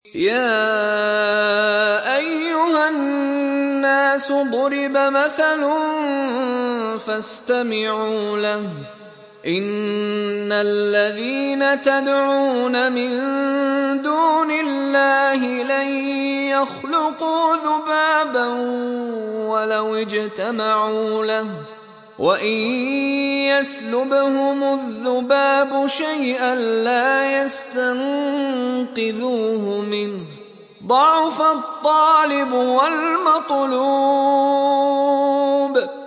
يا أيها الناس ضرب مثل فاستمعوا له إن الذين تدعون من دون الله لن يخلقوا ذبابا ولو اجتمعوا له وإن يسلبهم الذباب شيئا لا يستنقذوه منه ضعف الطالب والمطلوب